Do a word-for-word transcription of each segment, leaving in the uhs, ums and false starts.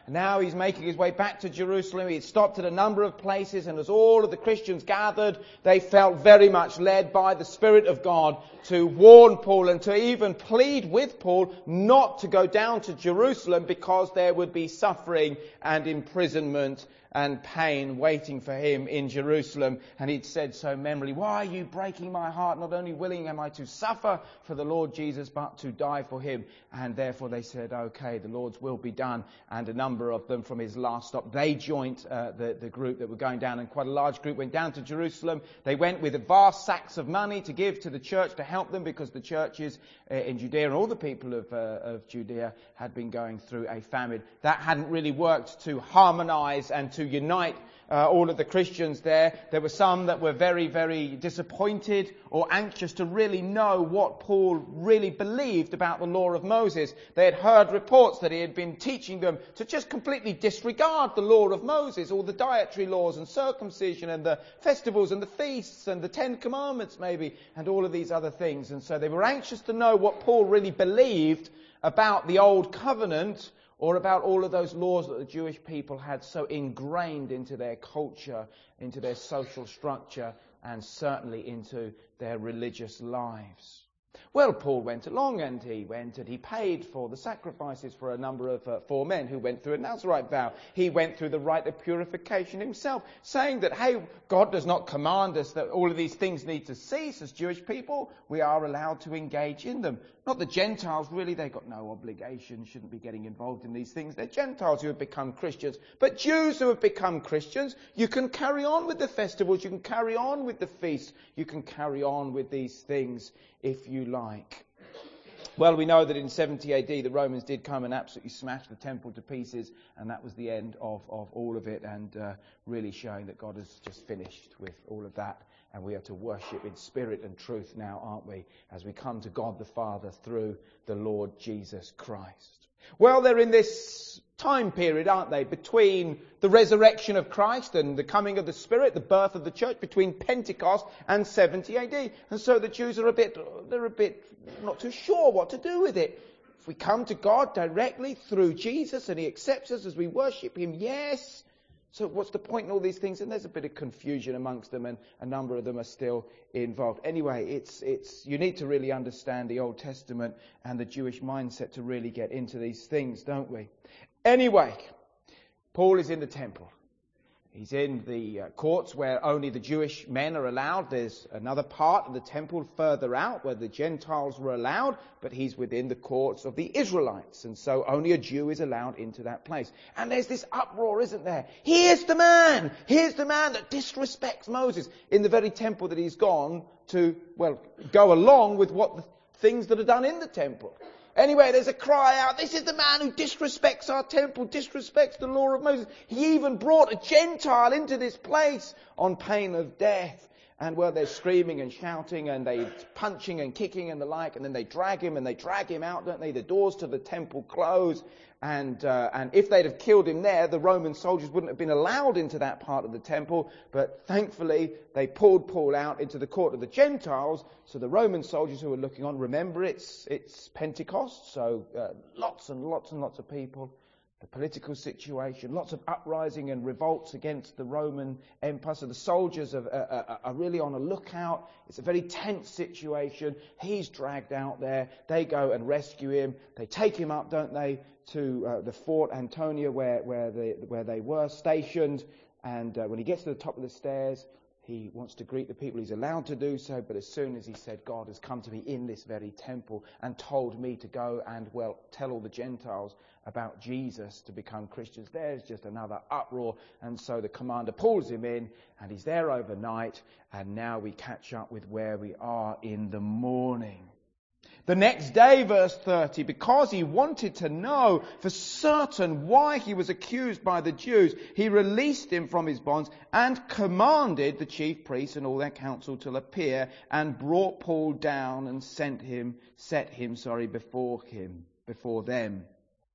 Now he's making his way back to Jerusalem. He had stopped at a number of places, and as all of the Christians gathered, they felt very much led by the Spirit of God to warn Paul and to even plead with Paul not to go down to Jerusalem because there would be suffering and imprisonment and pain waiting for him in Jerusalem. And he'd said so memorably, "Why are you breaking my heart? Not only willing am I to suffer for the Lord Jesus, but to die for him." And therefore they said, "Okay, the Lord's will be done." And a number of them from his last stop, they joined uh, the, the group that were going down, and quite a large group went down to Jerusalem. They went with vast sacks of money to give to the church to help them, because the churches uh, in Judea and all the people of, uh, of Judea had been going through a famine. That hadn't really worked to harmonize and to unite uh, all of the Christians there. There were some that were very, very disappointed or anxious to really know what Paul really believed about the law of Moses. They had heard reports that he had been teaching them to just completely disregard the law of Moses, all the dietary laws and circumcision and the festivals and the feasts and the Ten Commandments maybe, and all of these other things. And so they were anxious to know what Paul really believed about the Old Covenant, or about all of those laws that the Jewish people had so ingrained into their culture, into their social structure, and certainly into their religious lives. Well, Paul went along, and he went and he paid for the sacrifices for a number of uh, four men who went through a Nazirite vow. He went through the rite of purification himself, saying that, hey, God does not command us that all of these things need to cease. As Jewish people, we are allowed to engage in them. Not the Gentiles, really, they've got no obligation, shouldn't be getting involved in these things. They're Gentiles who have become Christians. But Jews who have become Christians, you can carry on with the festivals, you can carry on with the feasts, you can carry on with these things if you like. Well, we know that in seventy A D the Romans did come and absolutely smash the temple to pieces, and that was the end of, of all of it, and uh, really showing that God has just finished with all of that. And we are to worship in spirit and truth now, aren't we, as we come to God the Father through the Lord Jesus Christ. Well, they're in this time period, aren't they, between the resurrection of Christ and the coming of the Spirit, the birth of the church, between Pentecost and seventy A D. And so the Jews are a bit, they're a bit not too sure what to do with it. If we come to God directly through Jesus and he accepts us as we worship him, yes. So what's the point in all these things? And there's a bit of confusion amongst them, and a number of them are still involved. Anyway, it's it's you need to really understand the Old Testament and the Jewish mindset to really get into these things, don't we? Anyway, Paul is in the temple. He's in the uh, courts where only the Jewish men are allowed. There's another part of the temple further out where the Gentiles were allowed, but he's within the courts of the Israelites, and so only a Jew is allowed into that place. And there's this uproar, isn't there? Here's the man! Here's the man that disrespects Moses in the very temple that he's gone to, well, go along with what the things that are done in the temple. Anyway, there's a cry out, this is the man who disrespects our temple, disrespects the law of Moses. He even brought a Gentile into this place on pain of death. And well, they're screaming and shouting and they're punching and kicking and the like, and then they drag him and they drag him out, don't they? The doors to the temple close. And uh, and if they'd have killed him there, the Roman soldiers wouldn't have been allowed into that part of the temple. But thankfully, they pulled Paul out into the court of the Gentiles. So the Roman soldiers who were looking on, remember it's it's Pentecost, so uh, lots and lots and lots of people. The political situation, lots of uprising and revolts against the Roman Empire. So the soldiers are, are, are really on a lookout. It's a very tense situation. He's dragged out there. They go and rescue him. They take him up, don't they, to uh, the Fort Antonia where where they where they were stationed. And uh, when he gets to the top of the stairs, he wants to greet the people. He's allowed to do so, but as soon as he said, God has come to me in this very temple and told me to go and, well, tell all the Gentiles about Jesus to become Christians, there's just another uproar. And so the commander pulls him in, and he's there overnight, and now we catch up with where we are in the morning. The next day, verse thirty, because he wanted to know for certain why he was accused by the Jews, he released him from his bonds and commanded the chief priests and all their council to appear, and brought Paul down and sent him, set him, sorry, before him, before them.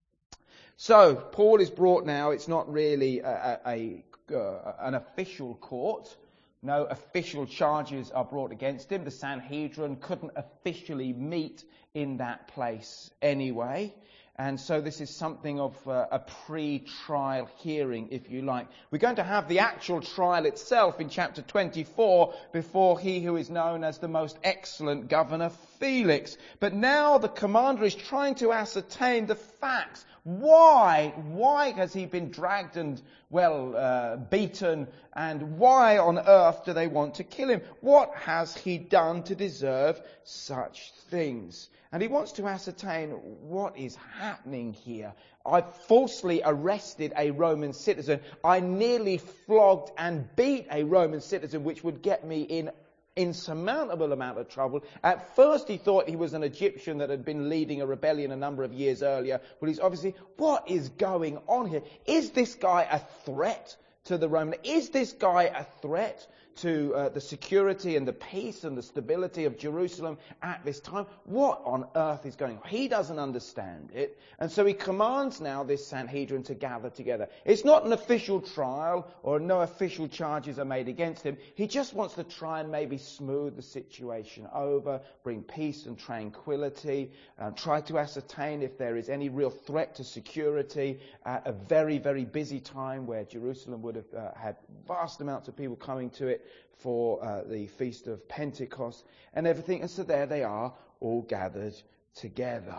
So Paul is brought now. It's not really a, a, a uh, an official court. No official charges are brought against him. The Sanhedrin couldn't officially meet in that place anyway. And so this is something of uh, a pre-trial hearing, if you like. We're going to have the actual trial itself in chapter twenty-four before he who is known as the most excellent governor, Felix. But now the commander is trying to ascertain the facts. Why? Why has he been dragged and, well, uh, beaten? And why on earth do they want to kill him? What has he done to deserve such things? And he wants to ascertain what is happening here. I falsely arrested a Roman citizen. I nearly flogged and beat a Roman citizen, which would get me in insurmountable amount of trouble. At first he thought he was an Egyptian that had been leading a rebellion a number of years earlier. But he's obviously, what is going on here? Is this guy a threat to the Roman? Is this guy a threat to uh, the security and the peace and the stability of Jerusalem at this time? What on earth is going on? He doesn't understand it. And so he commands now this Sanhedrin to gather together. It's not an official trial, or no official charges are made against him. He just wants to try and maybe smooth the situation over, bring peace and tranquility, uh, try to ascertain if there is any real threat to security at a very, very busy time where Jerusalem would have uh, had vast amounts of people coming to it for uh, the Feast of Pentecost and everything. And so there they are, all gathered together.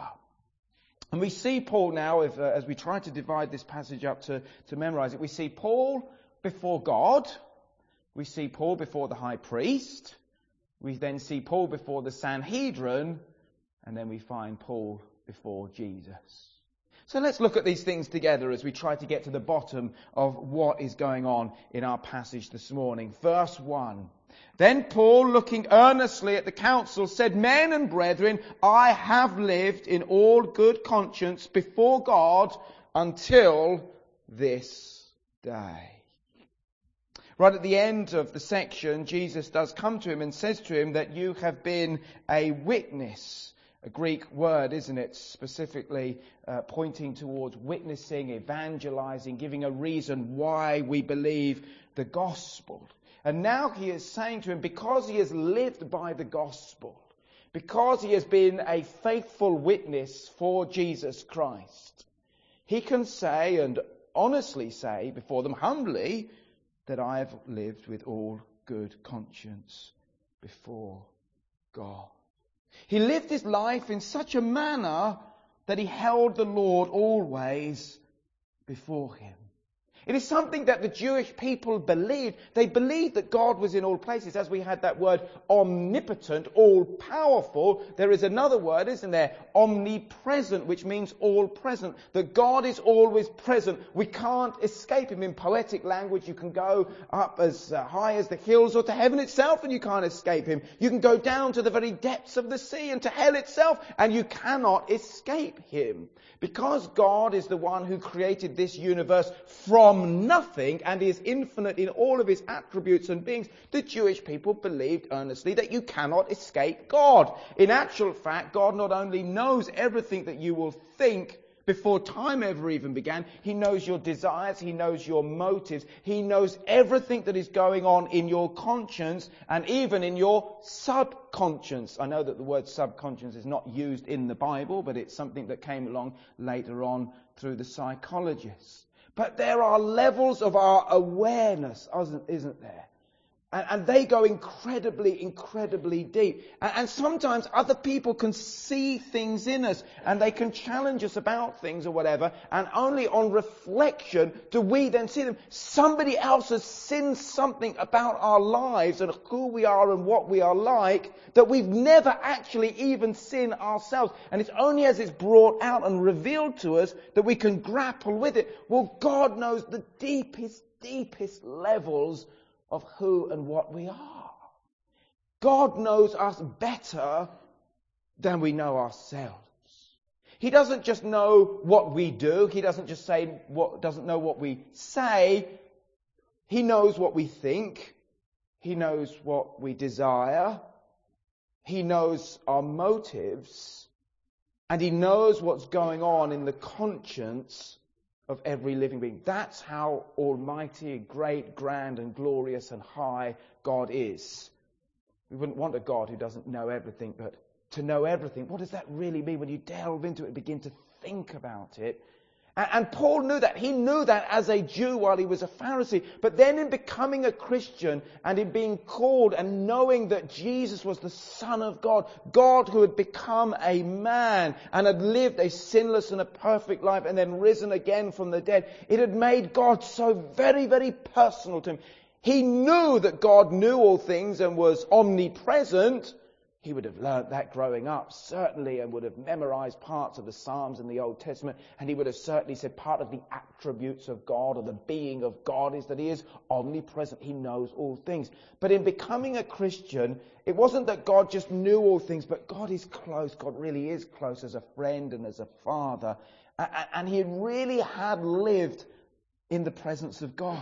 And we see Paul now, if, uh, as we try to divide this passage up to, to memorize it, we see Paul before God, we see Paul before the high priest, we then see Paul before the Sanhedrin, and then we find Paul before Jesus. So let's look at these things together as we try to get to the bottom of what is going on in our passage this morning. Verse one. Then Paul, looking earnestly at the council, said, Men and brethren, I have lived in all good conscience before God until this day. Right at the end of the section, Jesus does come to him and says to him that you have been a witness. A Greek word, isn't it? Specifically uh, pointing towards witnessing, evangelizing, giving a reason why we believe the gospel. And now he is saying to him, because he has lived by the gospel, because he has been a faithful witness for Jesus Christ, he can say and honestly say before them humbly that I have lived with all good conscience before God. He lived his life in such a manner that he held the Lord always before him. It is something that the Jewish people believed. They believed that God was in all places. As we had that word omnipotent, all-powerful, there is another word, isn't there? Omnipresent, which means all-present. That God is always present. We can't escape him. In poetic language, you can go up as high as the hills or to heaven itself and you can't escape him. You can go down to the very depths of the sea and to hell itself and you cannot escape him. Because God is the one who created this universe from nothing and is infinite in all of his attributes and beings, the Jewish people believed earnestly that you cannot escape God. In actual fact, God not only knows everything that you will think before time ever even began, he knows your desires, he knows your motives, he knows everything that is going on in your conscience and even in your subconscious. I know that the word subconscious is not used in the Bible, but it's something that came along later on through the psychologists. But there are levels of our awareness, isn't there? And, and they go incredibly, incredibly deep. And, and sometimes other people can see things in us and they can challenge us about things or whatever. And only on reflection do we then see them. Somebody else has seen something about our lives and who we are and what we are like that we've never actually even seen ourselves. And it's only as it's brought out and revealed to us that we can grapple with it. Well, God knows the deepest, deepest levels of who and what we are. God knows us better than we know ourselves. He doesn't just know what we do. He doesn't just say what doesn't know what we say. He knows what we think. He knows what we desire. He knows our motives. And he knows what's going on in the conscience of every living being. That's how almighty, great, grand and glorious and high God is. We wouldn't want a God who doesn't know everything, but to know everything, what does that really mean when you delve into it and begin to think about it. And Paul knew that. He knew that as a Jew while he was a Pharisee. But then in becoming a Christian and in being called and knowing that Jesus was the Son of God, God who had become a man and had lived a sinless and a perfect life and then risen again from the dead, it had made God so very, very personal to him. He knew that God knew all things and was omnipresent. He would have learnt that growing up, certainly, and would have memorized parts of the Psalms in the Old Testament. And he would have certainly said part of the attributes of God or the being of God is that he is omnipresent. He knows all things. But in becoming a Christian, it wasn't that God just knew all things, but God is close. God really is close as a friend and as a father. And he really had lived in the presence of God.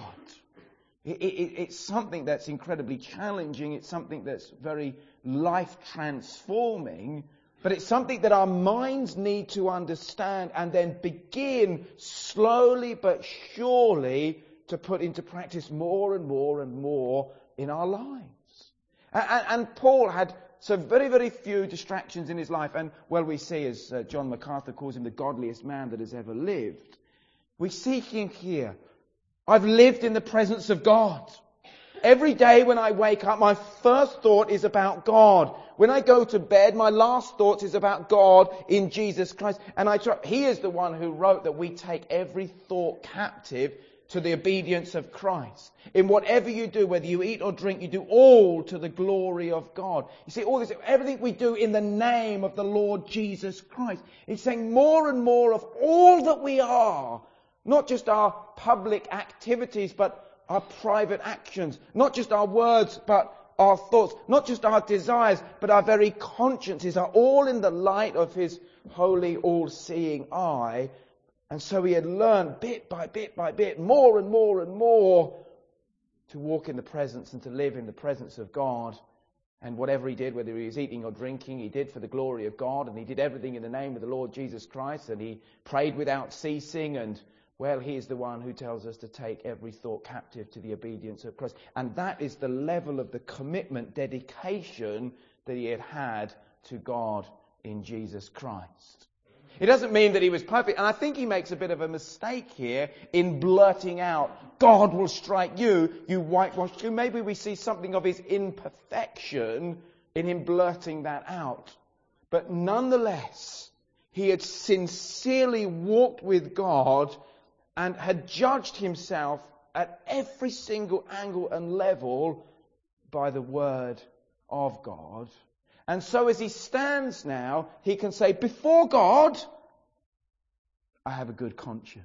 It, it, it's something that's incredibly challenging. It's something that's very life transforming. But it's something that our minds need to understand and then begin slowly but surely to put into practice more and more and more in our lives. And, and Paul had so very, very few distractions in his life. And, well, we see, as uh, John MacArthur calls him, the godliest man that has ever lived. We see him here. I've lived in the presence of God. Every day when I wake up, my first thought is about God. When I go to bed, my last thought is about God in Jesus Christ. And I try, He is the one who wrote that we take every thought captive to the obedience of Christ. In whatever you do, whether you eat or drink, you do all to the glory of God. You see, all this, everything we do in the name of the Lord Jesus Christ. It's saying more and more of all that we are. Not just our public activities, but our private actions. Not just our words, but our thoughts. Not just our desires, but our very consciences are all in the light of His holy, all-seeing eye. And so he had learned bit by bit by bit, more and more and more, to walk in the presence and to live in the presence of God. And whatever he did, whether he was eating or drinking, he did for the glory of God. And he did everything in the name of the Lord Jesus Christ. And he prayed without ceasing. And well, he is the one who tells us to take every thought captive to the obedience of Christ. And that is the level of the commitment, dedication that he had had to God in Jesus Christ. It doesn't mean that he was perfect. And I think he makes a bit of a mistake here in blurting out, God will strike you, you whitewashed Jew. Maybe we see something of his imperfection in him blurting that out. But nonetheless, he had sincerely walked with God and had judged himself at every single angle and level by the word of God. And so as he stands now, he can say, before God, I have a good conscience.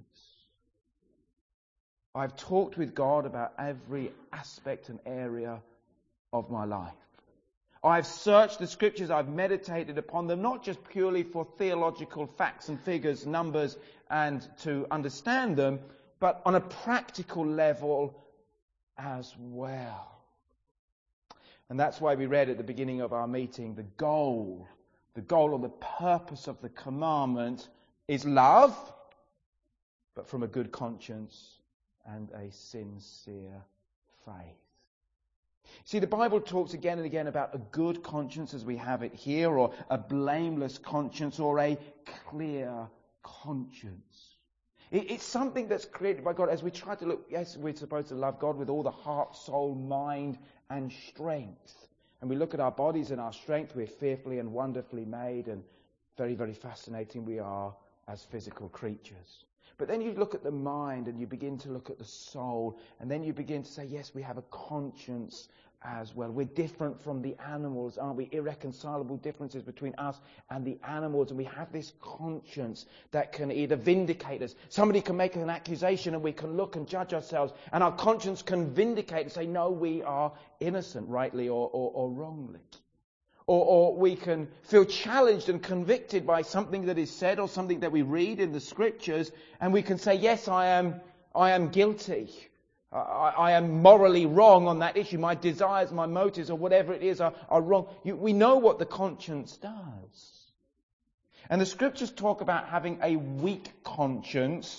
I've talked with God about every aspect and area of my life. I've searched the Scriptures, I've meditated upon them, not just purely for theological facts and figures, numbers, and to understand them, but on a practical level as well. And that's why we read at the beginning of our meeting, the goal, the goal or the purpose of the commandment is love, but from a good conscience and a sincere faith. See, the Bible talks again and again about a good conscience as we have it here, or a blameless conscience, or a clear conscience. It's something that's created by God as we try to look, yes, we're supposed to love God with all the heart, soul, mind, and strength. And we look at our bodies and our strength, we're fearfully and wonderfully made, and very, very fascinating we are as physical creatures. But then you look at the mind and you begin to look at the soul, and then you begin to say, yes, we have a conscience as well. We're different from the animals, aren't we? Irreconcilable differences between us and the animals, and we have this conscience that can either vindicate us. Somebody can make an accusation and we can look and judge ourselves, and our conscience can vindicate and say, no, we are innocent, rightly or, or, or wrongly. Or, or we can feel challenged and convicted by something that is said or something that we read in the Scriptures, and we can say, yes, I am, I am guilty. I, I am morally wrong on that issue. My desires, my motives, or whatever it is are, are wrong. You, we know what the conscience does. And the Scriptures talk about having a weak conscience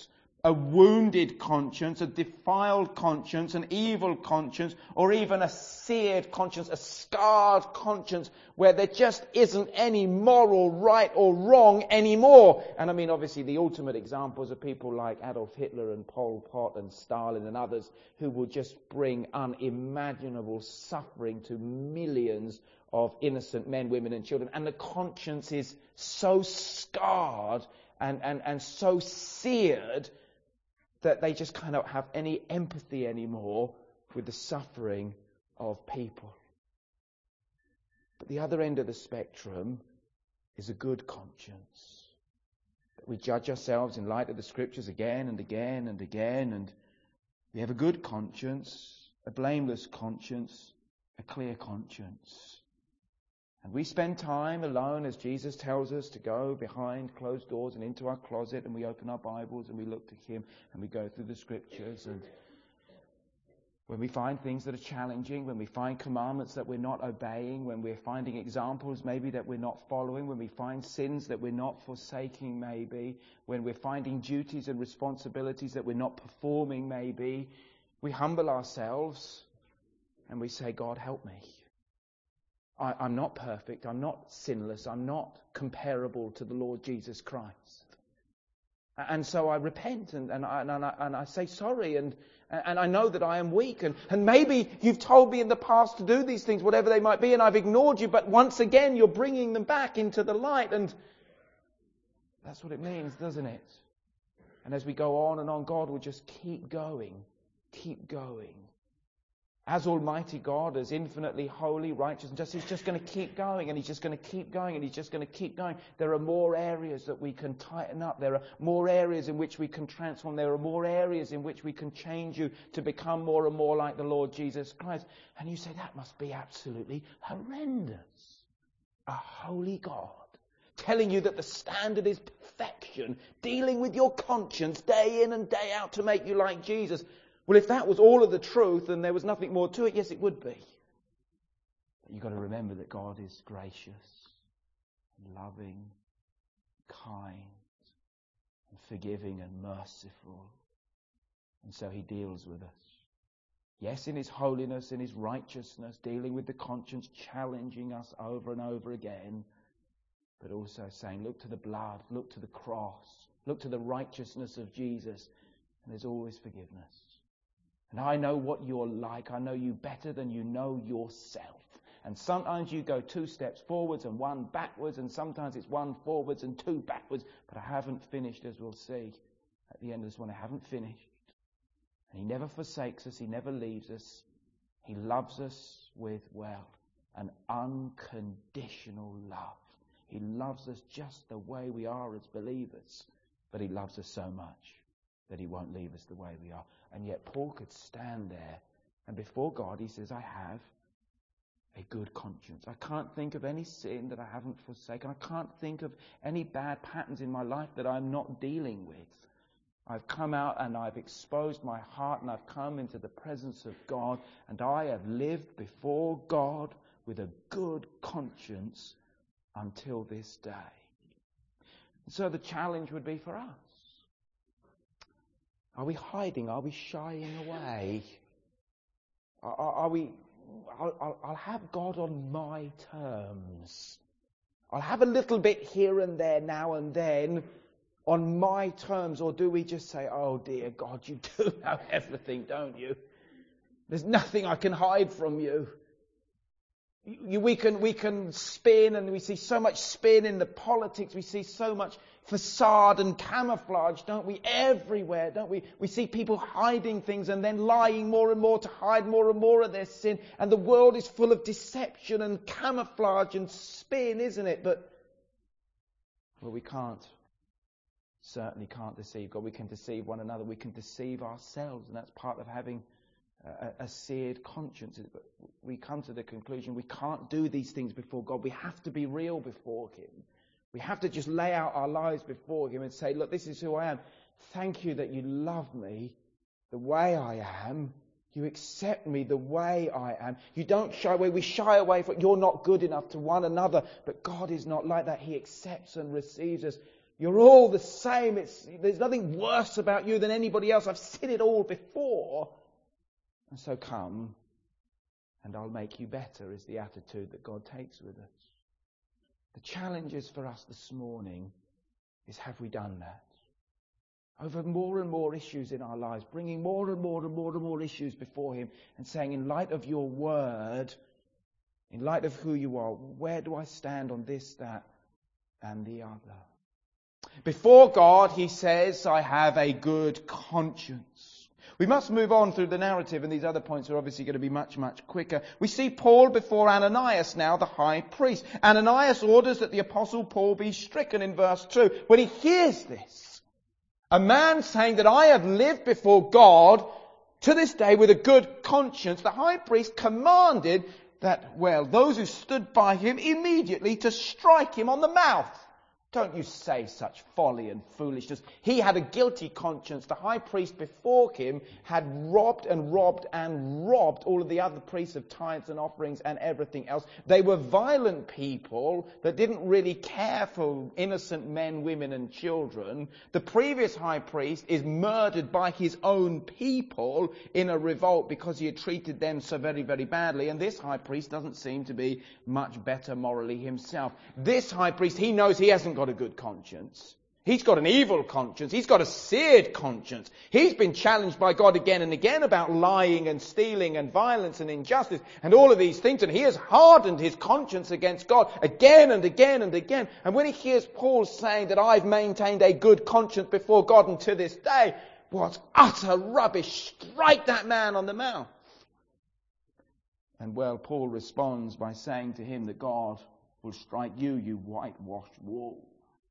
a wounded conscience, a defiled conscience, an evil conscience, or even a seared conscience, a scarred conscience, where there just isn't any moral right or wrong anymore. And I mean, obviously, the ultimate examples are people like Adolf Hitler and Pol Pot and Stalin and others who will just bring unimaginable suffering to millions of innocent men, women and children. And the conscience is so scarred and, and, and so seared that they just cannot have any empathy anymore with the suffering of people. But the other end of the spectrum is a good conscience. That we judge ourselves in light of the Scriptures again and again and again, and we have a good conscience, a blameless conscience, a clear conscience. And we spend time alone, as Jesus tells us, to go behind closed doors and into our closet, and we open our Bibles and we look to Him and we go through the Scriptures. And when we find things that are challenging, when we find commandments that we're not obeying, when we're finding examples maybe that we're not following, when we find sins that we're not forsaking maybe, when we're finding duties and responsibilities that we're not performing maybe, we humble ourselves and we say, God, help me. I, I'm not perfect, I'm not sinless, I'm not comparable to the Lord Jesus Christ. And so I repent and, and, I, and, I, and I say sorry, and, and I know that I am weak. And, and maybe you've told me in the past to do these things, whatever they might be, and I've ignored you, but once again you're bringing them back into the light. And that's what it means, doesn't it? And as we go on and on, God will just keep going, keep going. As Almighty God, as infinitely holy, righteous and just, He's just going to keep going, and He's just going to keep going, and He's just going to keep going. There are more areas that we can tighten up. There are more areas in which we can transform. There are more areas in which we can change you to become more and more like the Lord Jesus Christ. And you say, that must be absolutely horrendous. A holy God telling you that the standard is perfection, dealing with your conscience day in and day out to make you like Jesus. Well, if that was all of the truth and there was nothing more to it, yes, it would be. But you've got to remember that God is gracious, loving, kind, and forgiving and merciful. And so He deals with us. Yes, in His holiness, in His righteousness, dealing with the conscience, challenging us over and over again, but also saying, look to the blood, look to the cross, look to the righteousness of Jesus, and there's always forgiveness. And I know what you're like. I know you better than you know yourself. And sometimes you go two steps forwards and one backwards, and sometimes it's one forwards and two backwards. But I haven't finished, as we'll see at the end of this one. I haven't finished. And He never forsakes us. He never leaves us. He loves us with, well, an unconditional love. He loves us just the way we are as believers. But He loves us so much that He won't leave us the way we are. And yet Paul could stand there, and before God he says, I have a good conscience. I can't think of any sin that I haven't forsaken. I can't think of any bad patterns in my life that I'm not dealing with. I've come out and I've exposed my heart, and I've come into the presence of God, and I have lived before God with a good conscience until this day. And so the challenge would be for us. Are we hiding? Are we shying away? Are, are, are we... I'll, I'll have God on my terms. I'll have a little bit here and there now and then on my terms. Or do we just say, oh dear God, you do know everything, don't you? There's nothing I can hide from you. You, we can we can spin, and we see so much spin in the politics. We see so much facade and camouflage, don't we? Everywhere, don't we? We see people hiding things and then lying more and more to hide more and more of their sin. And the world is full of deception and camouflage and spin, isn't it? But, well, we can't, certainly can't deceive God. We can deceive one another. We can deceive ourselves, and that's part of having A, a seared conscience. But we come to the conclusion we can't do these things before God. We have to be real before Him. We have to just lay out our lives before Him and say, look, this is who I am. Thank you that you love me the way I am. You accept me the way I am. You don't shy away. We shy away from, you're not good enough to one another. But God is not like that. He accepts and receives us You're all the same. It's, there's nothing worse about you than anybody else. I've seen it all before. And so come, and I'll make you better, is the attitude that God takes with us. The challenge is for us this morning is, have we done that? Over more and more issues in our lives, bringing more and more and more and more issues before him and saying, in light of your word, in light of who you are, where do I stand on this, that, and the other? Before God, he says, I have a good conscience. We must move on through the narrative, and these other points are obviously going to be much, much quicker. We see Paul before Ananias now, the high priest. Ananias orders that the apostle Paul be stricken in verse two. When he hears this, a man saying that I have lived before God to this day with a good conscience, the high priest commanded that, well, those who stood by him immediately to strike him on the mouth. Don't you say such folly and foolishness. He had a guilty conscience. The high priest before him had robbed and robbed and robbed all of the other priests of tithes and offerings and everything else. They were violent people that didn't really care for innocent men, women and children. The previous high priest is murdered by his own people in a revolt because he had treated them so very, very badly. And this high priest doesn't seem to be much better morally himself. This high priest, he knows he hasn't got a good conscience. He's got an evil conscience. He's got a seared conscience. He's been challenged by God again and again about lying and stealing and violence and injustice and all of these things. And he has hardened his conscience against God again and again and again. And when he hears Paul saying that I've maintained a good conscience before God and to this day, what utter rubbish. Strike that man on the mouth. And well, Paul responds by saying to him that God will strike you, you whitewashed wall.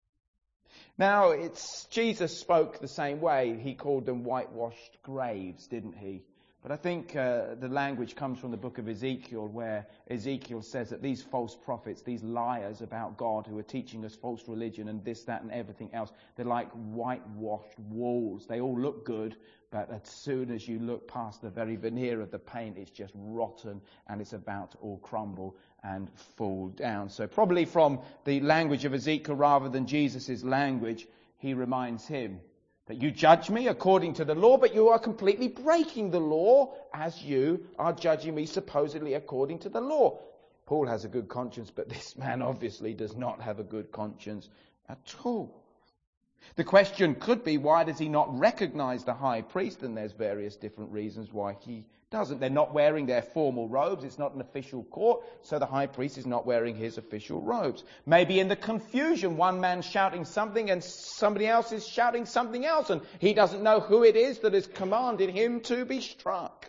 Now, it's Jesus spoke the same way. He called them whitewashed graves, didn't he? But I think uh, the language comes from the book of Ezekiel, where Ezekiel says that these false prophets, these liars about God who are teaching us false religion and this, that and everything else, they're like whitewashed walls. They all look good, but as soon as you look past the very veneer of the paint, it's just rotten and it's about to all crumble and fall down. So probably from the language of Ezekiel rather than Jesus' language, he reminds him that you judge me according to the law, but you are completely breaking the law as you are judging me supposedly according to the law. Paul has a good conscience, but this man obviously does not have a good conscience at all. The question could be, why does he not recognize the high priest? And there's various different reasons why he doesn't. They're not wearing their formal robes. It's not an official court, so the high priest is not wearing his official robes. Maybe in the confusion, one man's shouting something and somebody else is shouting something else, and he doesn't know who it is that has commanded him to be struck.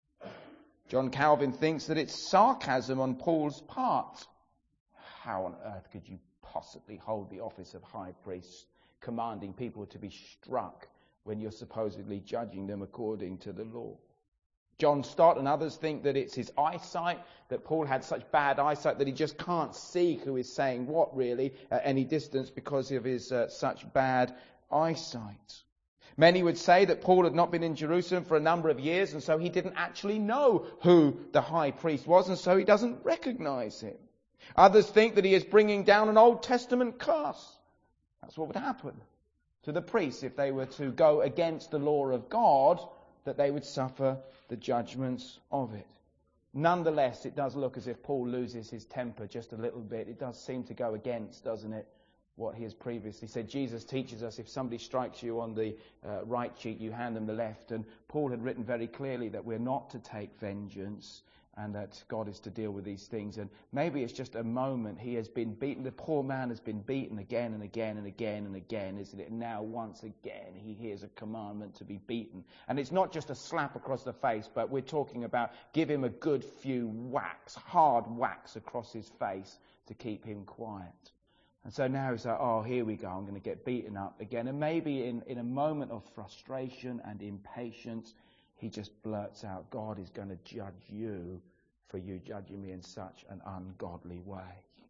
John Calvin thinks that it's sarcasm on Paul's part. How on earth could you possibly hold the office of high priest, commanding people to be struck when you're supposedly judging them according to the law? John Stott and others think that it's his eyesight, that Paul had such bad eyesight that he just can't see who is saying what really at any distance because of his uh, such bad eyesight. Many would say that Paul had not been in Jerusalem for a number of years, and so he didn't actually know who the high priest was, and so he doesn't recognize him. Others think that he is bringing down an Old Testament curse. That's what would happen to the priests if they were to go against the law of God, that they would suffer the judgments of it. Nonetheless, it does look as if Paul loses his temper just a little bit. It does seem to go against, doesn't it, what he has previously said. Jesus teaches us if somebody strikes you on the uh, right cheek, you hand them the left. And Paul had written very clearly that we're not to take vengeance and that God is to deal with these things. And maybe it's just a moment. He has been beaten. The poor man has been beaten again and again and again and again, isn't it? And now once again he hears a commandment to be beaten. And it's not just a slap across the face, but we're talking about give him a good few whacks, hard whacks across his face to keep him quiet. And so now he's like, oh, here we go, I'm going to get beaten up again. And maybe in, in a moment of frustration and impatience, he just blurts out, God is going to judge you for you judging me in such an ungodly way.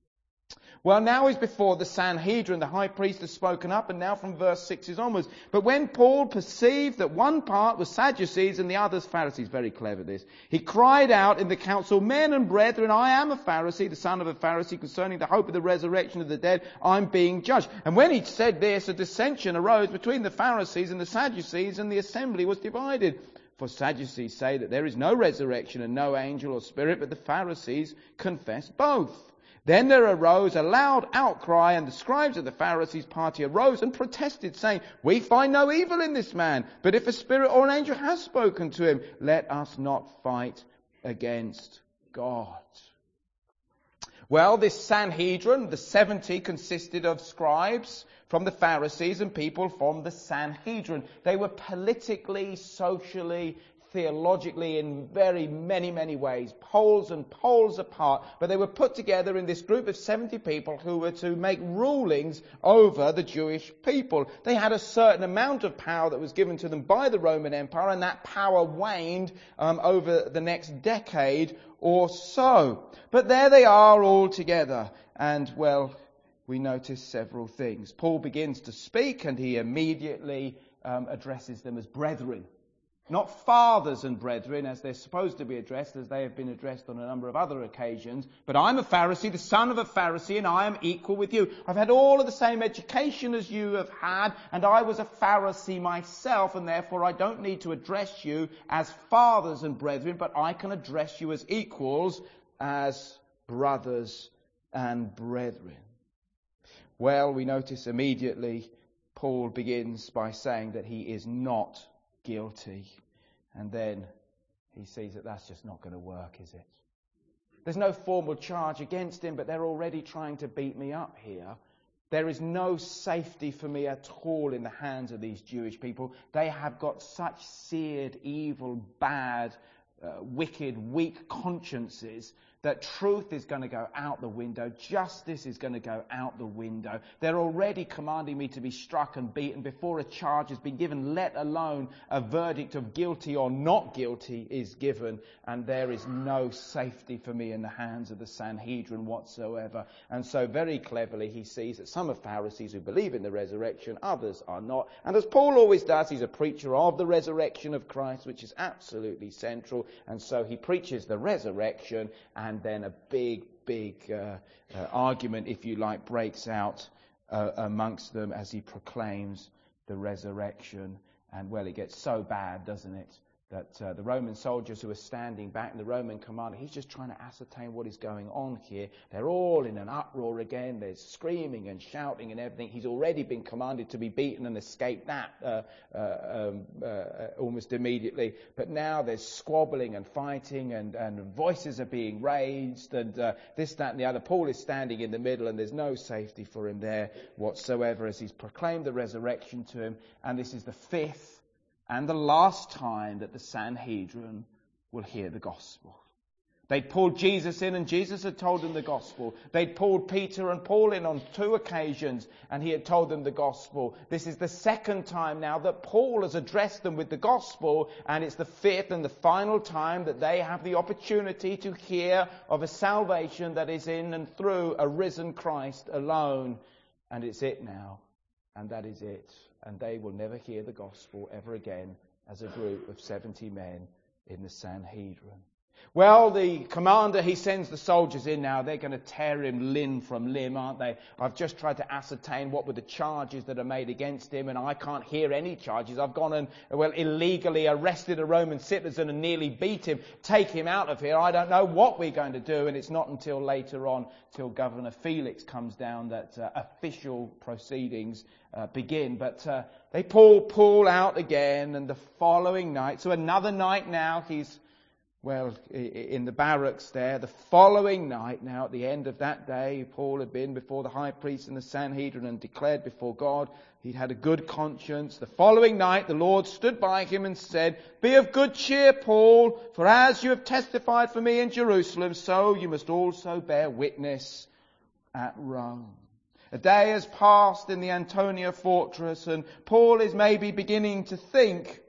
Well, now he's before the Sanhedrin. The high priest has spoken up, and now from verse six is onwards. But when Paul perceived that one part was Sadducees and the others Pharisees, very clever this, he cried out in the council, "Men and brethren, I am a Pharisee, the son of a Pharisee, concerning the hope of the resurrection of the dead, I'm being judged." And when he said this, a dissension arose between the Pharisees and the Sadducees, and the assembly was divided. For Sadducees say that there is no resurrection and no angel or spirit, but the Pharisees confess both. Then there arose a loud outcry, and the scribes of the Pharisees' party arose and protested, saying, "We find no evil in this man, but if a spirit or an angel has spoken to him, let us not fight against God." Well, this Sanhedrin, the seventy, consisted of scribes from the Pharisees and people from the Sanhedrin. They were politically, socially, theologically, in very many, many ways, poles and poles apart, but they were put together in this group of seventy people who were to make rulings over the Jewish people. They had a certain amount of power that was given to them by the Roman Empire, and that power waned um, over the next decade or so. But there they are all together, and well, we notice several things. Paul begins to speak, and he immediately um, addresses them as brethren. Not fathers and brethren, as they're supposed to be addressed, as they have been addressed on a number of other occasions. But I'm a Pharisee, the son of a Pharisee, and I am equal with you. I've had all of the same education as you have had, and I was a Pharisee myself, and therefore I don't need to address you as fathers and brethren, but I can address you as equals, as brothers and brethren. Well, we notice immediately Paul begins by saying that he is not guilty. And then he sees that that's just not going to work, is it? There's no formal charge against him, but they're already trying to beat me up here. There is no safety for me at all in the hands of these Jewish people. They have got such seared, evil, bad, uh, wicked, weak consciences that truth is going to go out the window. Justice is going to go out the window. They're already commanding me to be struck and beaten before a charge has been given, let alone a verdict of guilty or not guilty is given. And there is no safety for me in the hands of the Sanhedrin whatsoever. And so very cleverly he sees that some are Pharisees who believe in the resurrection, others are not. And as Paul always does, he's a preacher of the resurrection of Christ, which is absolutely central. And so he preaches the resurrection, and And then a big, big uh, uh, argument, if you like, breaks out uh, amongst them as he proclaims the resurrection. And, well, it gets so bad, doesn't it, that uh, the Roman soldiers who are standing back and the Roman commander, he's just trying to ascertain what is going on here. They're all in an uproar again. There's screaming and shouting and everything. He's already been commanded to be beaten and escape that uh, uh, um, uh, almost immediately. But now there's squabbling and fighting, and, and voices are being raised, and uh, this, that, and the other. Paul is standing in the middle, and there's no safety for him there whatsoever as he's proclaimed the resurrection to him. And this is the fifth and the last time that the Sanhedrin will hear the gospel. They'd pulled Jesus in, and Jesus had told them the gospel. They'd pulled Peter and Paul in on two occasions, and he had told them the gospel. This is the second time now that Paul has addressed them with the gospel, and it's the fifth and the final time that they have the opportunity to hear of a salvation that is in and through a risen Christ alone. And it's it now, and that is it. And they will never hear the gospel ever again as a group of seventy men in the Sanhedrin. Well, the commander, he sends the soldiers in now. They're going to tear him limb from limb, aren't they? I've just tried to ascertain what were the charges that are made against him, and I can't hear any charges. I've gone and, well, illegally arrested a Roman citizen and nearly beat him. Take him out of here. I don't know what we're going to do, and it's not until later on, till Governor Felix comes down, that uh, official proceedings uh, begin. But uh, they pull Paul out again, and the following night, so another night now, he's Well, in the barracks there, the following night, now at the end of that day, Paul had been before the high priest and the Sanhedrin and declared before God he'd had a good conscience. The following night, the Lord stood by him and said, "Be of good cheer, Paul, for as you have testified for me in Jerusalem, so you must also bear witness at Rome." A day has passed in the Antonia fortress, and Paul is maybe beginning to think,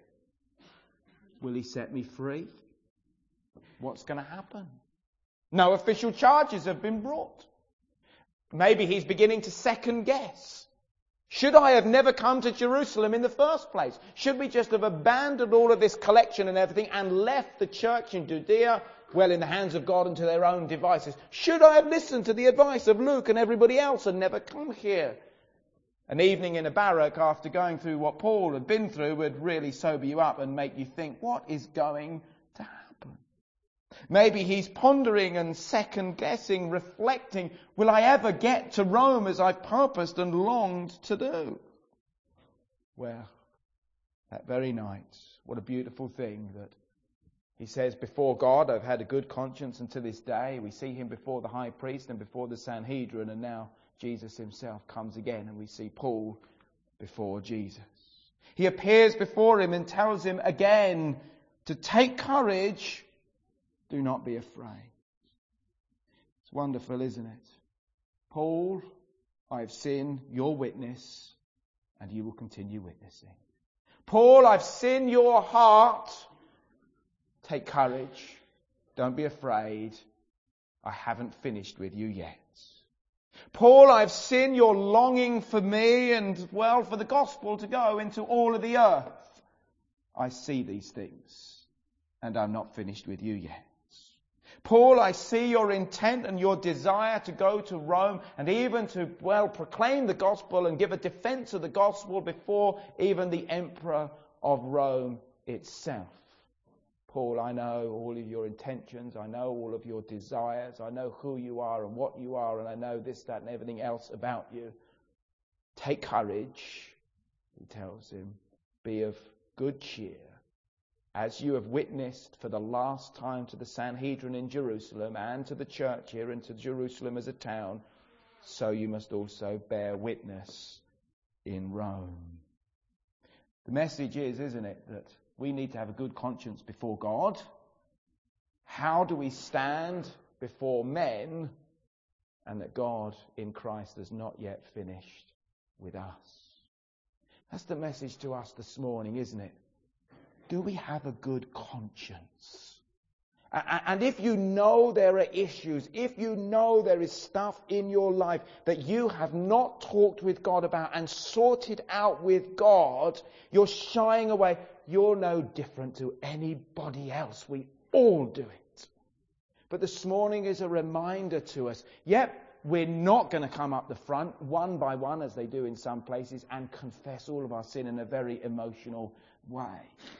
will he set me free? What's going to happen? No official charges have been brought. Maybe he's beginning to second guess. Should I have never come to Jerusalem in the first place? Should we just have abandoned all of this collection and everything and left the church in Judea, well, in the hands of God and to their own devices? Should I have listened to the advice of Luke and everybody else and never come here? An evening in a barrack after going through what Paul had been through would really sober you up and make you think, what is going to happen? Maybe he's pondering and second guessing, reflecting, will I ever get to Rome as I purposed and longed to do? Well, that very night, what a beautiful thing that he says, before God, I've had a good conscience until this day. We see him before the high priest and before the Sanhedrin, and now Jesus himself comes again, and we see Paul before Jesus. He appears before him and tells him again to take courage, do not be afraid. It's wonderful, isn't it? Paul, I've seen your witness, and you will continue witnessing. Paul, I've seen your heart. Take courage. Don't be afraid. I haven't finished with you yet. Paul, I've seen your longing for me and, well, for the gospel to go into all of the earth. I see these things, and I'm not finished with you yet. Paul, I see your intent and your desire to go to Rome and even to, well, proclaim the gospel and give a defense of the gospel before even the emperor of Rome itself. Paul, I know all of your intentions. I know all of your desires. I know who you are and what you are, and I know this, that, and everything else about you. Take courage, he tells him. Be of good cheer. As you have witnessed for the last time to the Sanhedrin in Jerusalem and to the church here and to Jerusalem as a town, so you must also bear witness in Rome. The message is, isn't it, that we need to have a good conscience before God. How do we stand before men? And that God in Christ has not yet finished with us. That's the message to us this morning, isn't it? Do we have a good conscience? And if you know there are issues, if you know there is stuff in your life that you have not talked with God about and sorted out with God, you're shying away. You're no different to anybody else. We all do it. But this morning is a reminder to us, yep, we're not going to come up the front one by one as they do in some places and confess all of our sin in a very emotional way.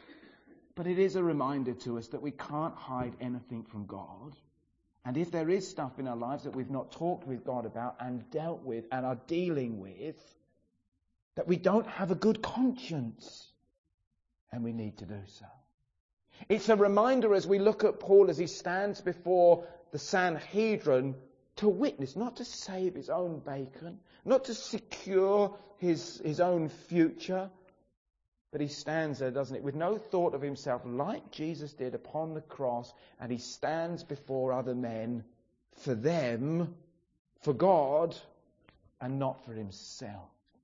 But it is a reminder to us that we can't hide anything from God. And if there is stuff in our lives that we've not talked with God about and dealt with and are dealing with, that we don't have a good conscience. And we need to do so. It's a reminder as we look at Paul as he stands before the Sanhedrin to witness, not to save his own bacon, not to secure his, his own future, but he stands there, doesn't it, with no thought of himself, like Jesus did upon the cross, and he stands before other men for them, for God, and not for himself.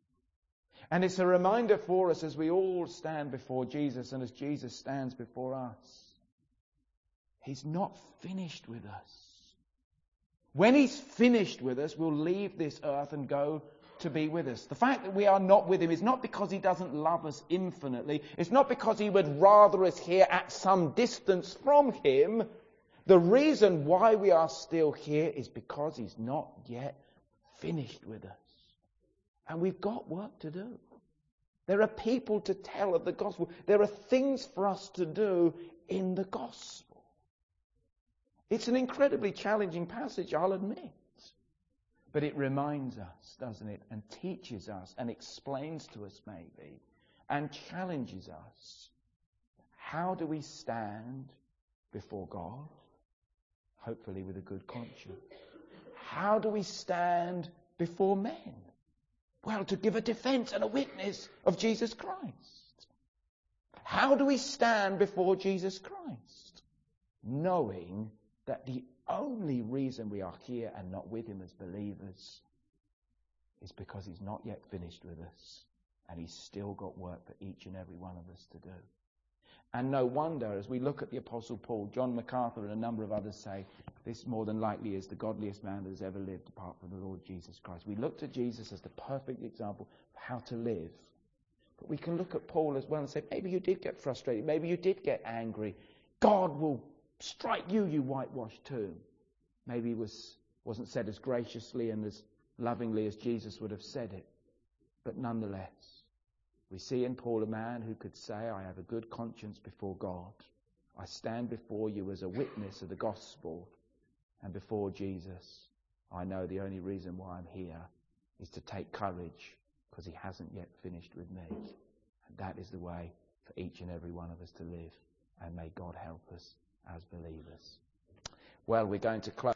And it's a reminder for us as we all stand before Jesus and as Jesus stands before us. He's not finished with us. When he's finished with us, we'll leave this earth and go to be with us. The fact that we are not with him is not because he doesn't love us infinitely. It's not because he would rather us here at some distance from him. The reason why we are still here is because he's not yet finished with us. And we've got work to do. There are people to tell of the gospel. There are things for us to do in the gospel. It's an incredibly challenging passage, I'll admit. But it reminds us, doesn't it, and teaches us and explains to us maybe, and challenges us. How do we stand before God? Hopefully with a good conscience. How do we stand before men? Well, to give a defense and a witness of Jesus Christ. How do we stand before Jesus Christ? Knowing that the only reason we are here and not with him as believers is because he's not yet finished with us and he's still got work for each and every one of us to do. And no wonder, as we look at the Apostle Paul, John MacArthur and a number of others say, this more than likely is the godliest man that has ever lived apart from the Lord Jesus Christ. We looked at Jesus as the perfect example of how to live. But we can look at Paul as well and say, maybe you did get frustrated, maybe you did get angry. God will strike you, you whitewashed tomb. Maybe it was, wasn't said as graciously and as lovingly as Jesus would have said it. But nonetheless, we see in Paul a man who could say, I have a good conscience before God. I stand before you as a witness of the gospel and before Jesus. I know the only reason why I'm here is to take courage because he hasn't yet finished with me. And that is the way for each and every one of us to live. And may God help us as believers. Well, we're going to close.